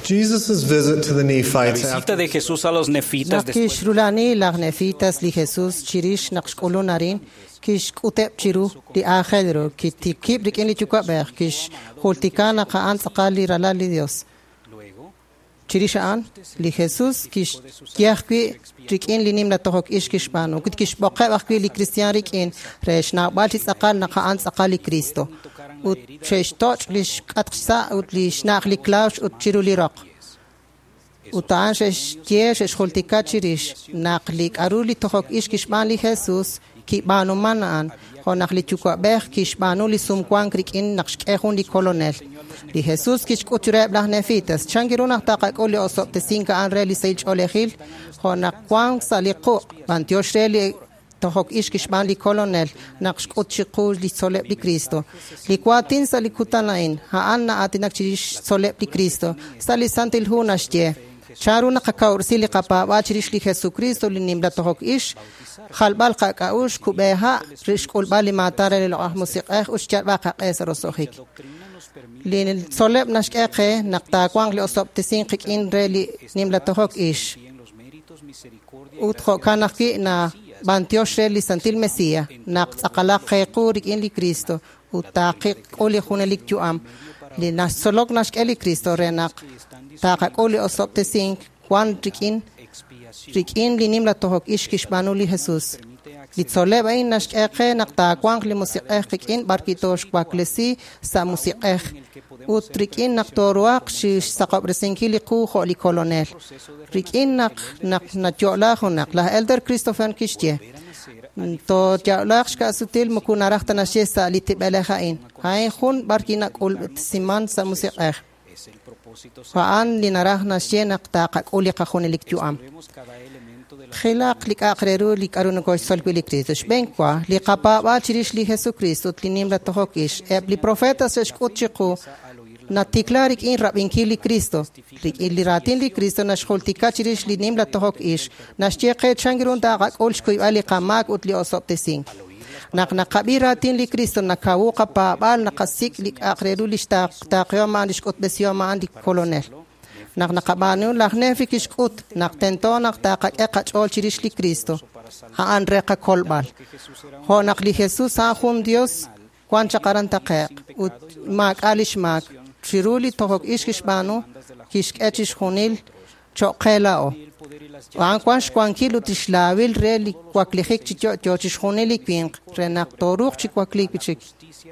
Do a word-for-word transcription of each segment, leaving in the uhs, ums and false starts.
Jesus' visit to the La Nephites visita after de Jesús a los nefitas Nak después kish rulani lag nefitas li Jesus chirish nak shkolo narin kish utep chiru di akhedro ki tikib dik li chukwa ber kish holtikana ka an saqali ralali Dios luego chirishaan li Jesus kish kiahki rikin li nim la tohok ish kish banu kit kish baqa bakwi li Christian rikin resh na balti saqal na ka an saqali Cristo ut shesh toch lish qatqsa ut lish naq li klaush ut chiru li raq utaan shesh tie shesh holtika chirish naqli aruli tohok ish kish ban li Jesus ki banu manan ho naqli chukwa ber kish banu li sumkwan krikin naqshkehun li colonel li Jesus kish kuture blah nefitas changiruna taqa koli osop te sinka an reli seich olehil ho naqwan saliqo bantiosh reli tohok ish kish ban li colonel naqshkut chiqu li solep li Cristo li kwatin sali kutanain ha anna atinak chirish solep li Cristo sali santil hunashje charuna qakaur sili qapa wachirish li Jesucristo li nimla tohok ish khalbal qaqaush kubeha rish kulbali matare li ahmusiqah ush jarba qaqes rosohik li solep nashqeqe naqta kwang li osop tisin qikin reli nimla tohok ish utqo kanaqi na bantiosh reli santil mesia naq aqala qequrik in li Cristo utaqiq oli khunelik juam li nasolok nashqeli Cristo renaq taqa oli osop tisin kwan rikin rikin li nimla tohok ish kish banu li Jesus li soleb ay nashqeqe naqta kwang li musiqeh qikin barkitosh kwaklesi sa musiqeh utrikin naqtorwaq shish saqab resinki li qu kholi colonel rikin naq naq natyola khunaq la elder Christopher kishtie to jawlaq shka sutil mukuna raxtana shesa li tibala khain hay khun barkina qul siman sa musiqeh fa'an li narah nashye naqta quli qakhun liktuam khilaq lik aqreru lik arun ko sol lik Cristo benkwa li qapa ba chirish li Jesucristo linim la tohokish li profeta se shkutchiqu na tiklarik in rabinki li Cristo li ratin li Cristo na shkhultika chirish li nim la tohokish na shcheqe changirun da qol shkuy ali qamak ut li osop tesing nak nakabiratin li Cristo nakawu qapa bal nakasik lik aqreru li shtaq taqyama andishkut besyama andi colonel nak nakabanu lakhne fikishkut nak tento nak taqa eqachol chirish li Cristo ha andre qa kolbal ho nak li Jesus ha khum Dios kwan chaqaran taqeq ut mak alish mak chiruli tohok ishkish banu kishk echish khunil choqelao wan kwash kwan kilu tishlawil reli kwaklihik chicho chochish khunili kwinq renak toruq chikwaklik pichik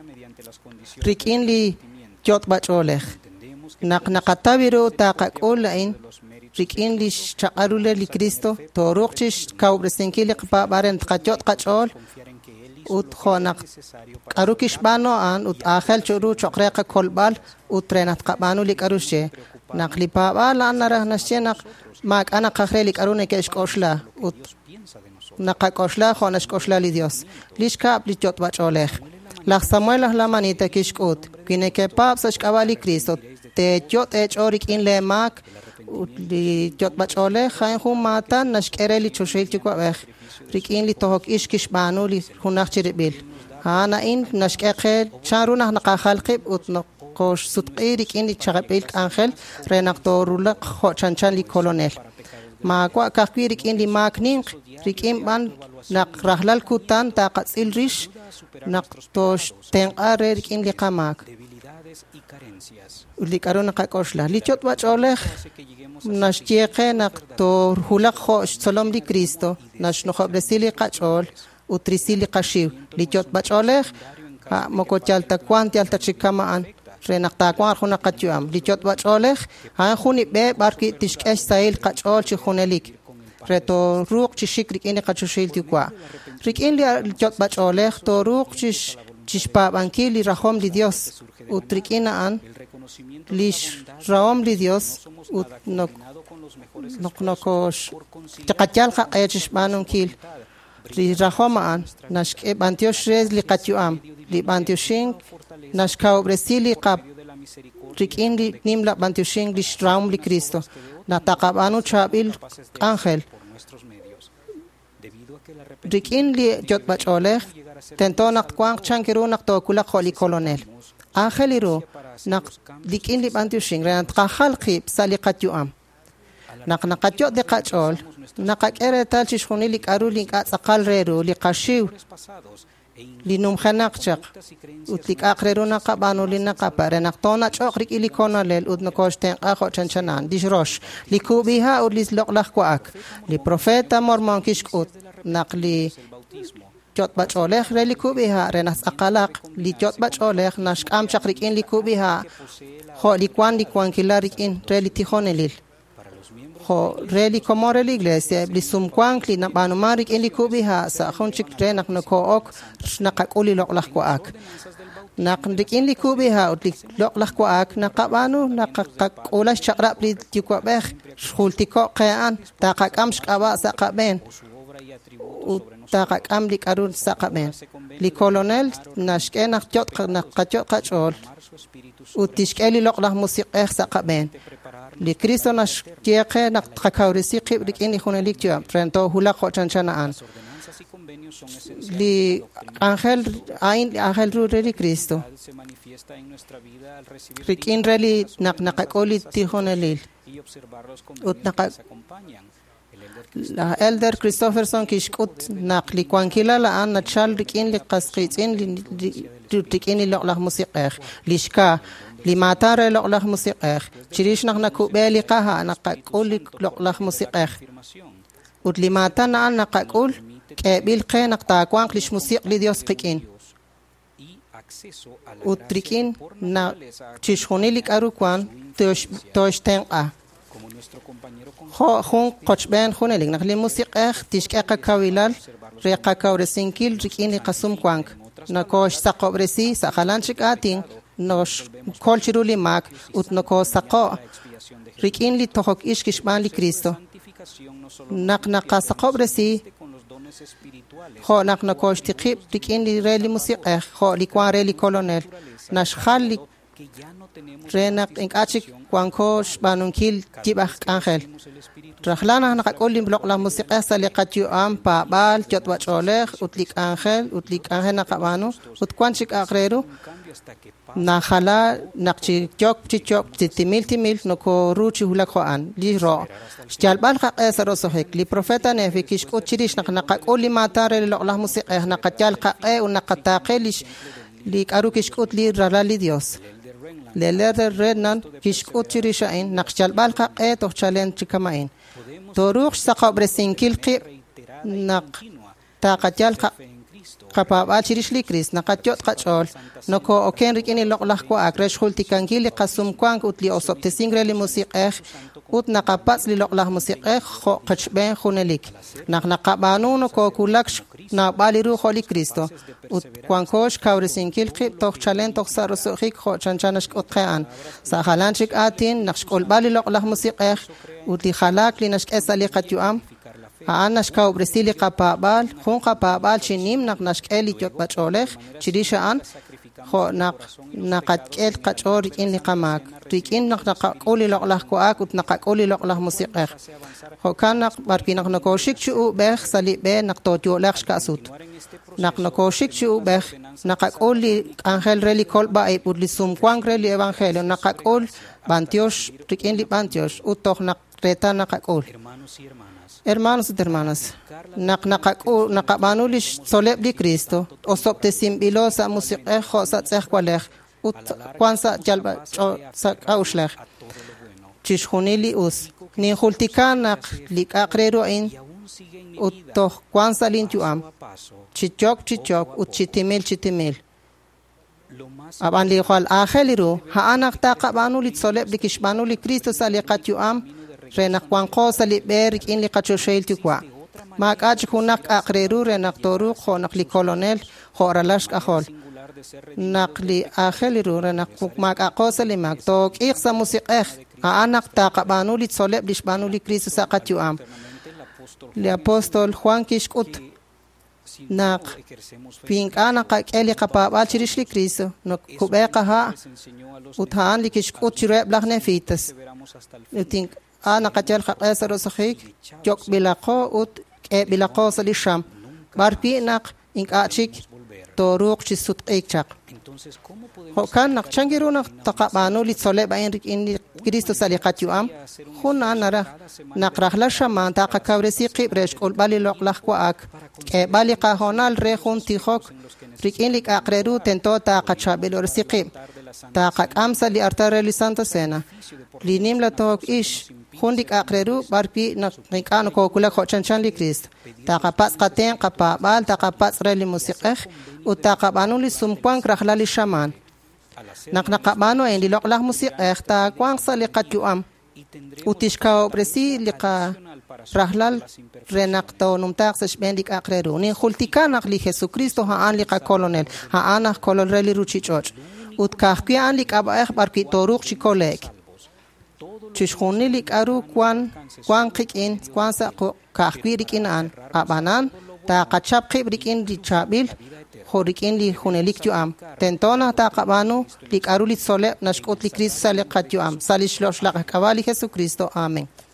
rikin li jot bacholeh nak nakatabiru taqaqulain rikin li chaqarule li Cristo toruq chish kawbresenki li qpa baren qachot qachol ut khonak qarukish bano an ut akhel churu choqreqa kolbal ut renat qabanu li qarushe naqli pa bala narah nashenak mak ana qakhrelik arune kesh koshla ut naqa koshla khonash koshla li Dios lishka li jot bacholeh la Samuel la manita kishkut kine ke pap sash kawali Cristo te jot ech orik in le mak li jot bacholeh khain khum matan nashkereli choshel chikwa rikin li tohok ish kish banu li hunaq chiribil hana in nashqeqe charuna naqa khalqib ut noqosh sutqi rikin li chaqabil angel renaqtorula kho chanchan li colonel ma kwa kakwi rikin li maknin rikin ban naq rahlal kutan taqatsil rish naqtosh tenqare rikin li qamak li karuna qaqoshla li chot bacholeh nashjeqe naqtor hulaq khosh solom li Cristo nash nokhabresili qachol utrisili qashiw li chot bacholeh ha mokochal takwan tial tachikama'an renaqta kwar khuna qachuam li chot bacholeh ha khuni be barki tishkesh sail qachol chi khunelik reto ruq chi shikrik ini qachushil tikwa rikin li chot bacholeh to ruq chish chishpa bankili rahom li Dios utrikina an lish raom li Dios ut nok nok nokosh taqachal qa ayachish banun kil li rahoma an nashke bantiosh rez li qachuam li bantioshin nashkau bresili qab rikin li nimla bantioshin li raom li Cristo na taqabanu chabil angel rikin li jot bacholeh tentonak kwang chankirunak to kula kholi colonel Angeliru nak dikin li bantushing ren tqahalqi saliqat yuam. Nak nakatyo de kachol nakakere tal chishkhuni li karu li qatsaqal reru li qashiw linum khanaqchaq utlik aqreru naqabanu linaqapare naqtona choqrik ili konalel udnokoshten qaqo chanchanan dishrosh likubiha udlis loqlaq quak li profeta mormon kishkut naqli jot bacholekh re likubiha renas aqalaq li jot bacholekh nashqam chaqrik in likubiha kho likwan likwan kilarik in re litihonelil kho reli komore la iglesia blisum kwankli na banumarik in likubiha sa khonchik re nak nokook naqakuli loqlaq quak naqndik in likubiha utlik loqlaq quak naqabanu naqaqulash chaqra bli tikwabeh shultiko qaan taqaqam shqaba saqaben taqaqam likarun saqaben li colonel nashke naqjot naqajot qachol utishkeli loqlaq musiqeh saqaben li Cristo nas tieke nak tqakaurisi qibrik in ikhunelik tia frento hula qochanchana li ángel ain ángel ru re Cristo rikin reli nak naqakoli tihonelil ut naqa la elder Christopherson kishkut naqli kwankila la an nachal rikin li qasqitin li rikin li loqlaq musiqeh lishka لماتار لقلخ موسيقى تشريش نحن كوبالي قها نقول لقلخ موسيقى ولماتنا أن نقول كابيل قي نقطع قوانق لش موسيقى لديوس قيكين وتريكين نا تشخوني لك أروكوان توش توش تنقى خو خون قشبان خوني لك نخلي موسيقى تشكا كاويلال ريقا كاورسينكيل ريكين لقسم قوانق نكوش ساقوبرسي ساقلانشك آتين nos kolchiruli mak utnoko saqo rikin li tohok ish kishman li Cristo nak naqa saqobresi kho nak nakosh tiqib rikin li reli musiqeh kho li kwa reli colonel nash khali renak inkachik kwankosh banunkil tibah angel rahlana naqol li bloq la musiqeh saliqat yu am pa bal jotwa choleh utlik angel utlik angel naqabanu utkwanchik aqreru na khala naqchi chok chi chok timil timil no ko ruchi hula khoan li ro jalbal kha asaro sohek li profeta ne fi kish ko chirish na naqa oli matare li allah musiqeh na qatal qa e na qataqelish li karu kish ko li rala li dios le le renan kish ko chirisha in naqchal bal qa e to chalen chikamain to ruh saqabre sinkil qi naq taqatal qa qapab achirish li Chris naqachot qachol noko oken rikini loqlaq ko akresh khulti kankili qasum kwank utli osopte singre li musiqeh ut naqapas li loqlaq musiqeh kho qachben khunelik naq naqabanu noko kulak na baliru kholi Cristo ut kwankosh kaurisinkil qib tok chalen tok sarusukhik kho chanchanash qotqan sa khalanchik atin naqshqol bali loqlaq musiqeh utli khalak li nashq esaliqat yuam Aanash ka obresili qapabal khun qapabal chinim naq nashkeli jot bacholeh chirisha an kho naq naqatkel qachor in liqamak rikin naq naqoli loqlah ko akut naqoli loqlah musiqeh kho kan naq barki naq nakoshik chu beh sali be naq to jolakh kasut naq nakoshik chu beh naqoli angel reli kolba e pudli sum kwang reli evangelio naqol bantiosh rikin li bantiosh utok naq reta naqol Hermanos y hermanas, nak naqaqu naqabanulish soleb li Cristo, osopte simbilosa musiqeh khosa tseh kwaleh, ut kwansa jalba sa ausleh. Chishkhunili us, ni khultikanak lik aqreru in ut to kwansa lintuam. Chichok chichok ut chitimil chitimil. Aban li khal akheliru, ha anak taqabanulit soleb li kishbanuli Cristo saliqat yuam. Renak kwanko salib berik in li qachoshail tikwa mak ach kunak aqreru renak toru khonak li colonel khoralash akhol naqli akheliru renak mak aqosali mak tok iqsa musiqeh anak taqabanu li soleb lishbanu li Cristo saqat yuam li apostol Juan kishkut naq pink ana qaqeli qapaba chirish li Cristo nok kubeqa ha uthan li kishkut chireb lakhne fitas uting ana qachal khaqasar sakhik jok bilaqo ut e bilaqo salisham barpi naq inkachik toruq chisut ekchaq Entonces, ¿cómo podemos hokan naqchangiru naq taqabanu li tsole ba in in Cristo saliqat yuam khuna nara naqrahla shaman taqa kabresi qibrish qol bali loqlaq quak e bali qahonal re khun tihok rikin lik aqreru tento taqa chabil orsiqib taqa amsa li artare li santa sena linim la tok ish khundik aqreru barpi naqan ko kula khochanchan li Cristo taqa pas qaten qapa bal taqa pas re li musiqah utaqa banu li sumkwang rahla li shaman naqnaqabano en li loqlaq musiqah ta kwang saliqat yuam utishka obresi liqa rahlal renaqto numtaq sashbendik aqreru ni khultikana li Jesucristo ha an liqa colonel ha ana kolol re li ruchichoch utkaqki an lik abax barki toruq chikolek chishkhuni lik aru kwan kwan qikin kwan sa qaqki rikin an abanan ta qachap qibrikin di chabil khorikin li khunelik juam tentona ta qabanu lik aru li sole nashkut li Cristo sale qat juam salish losh laq kawali Jesucristo amen.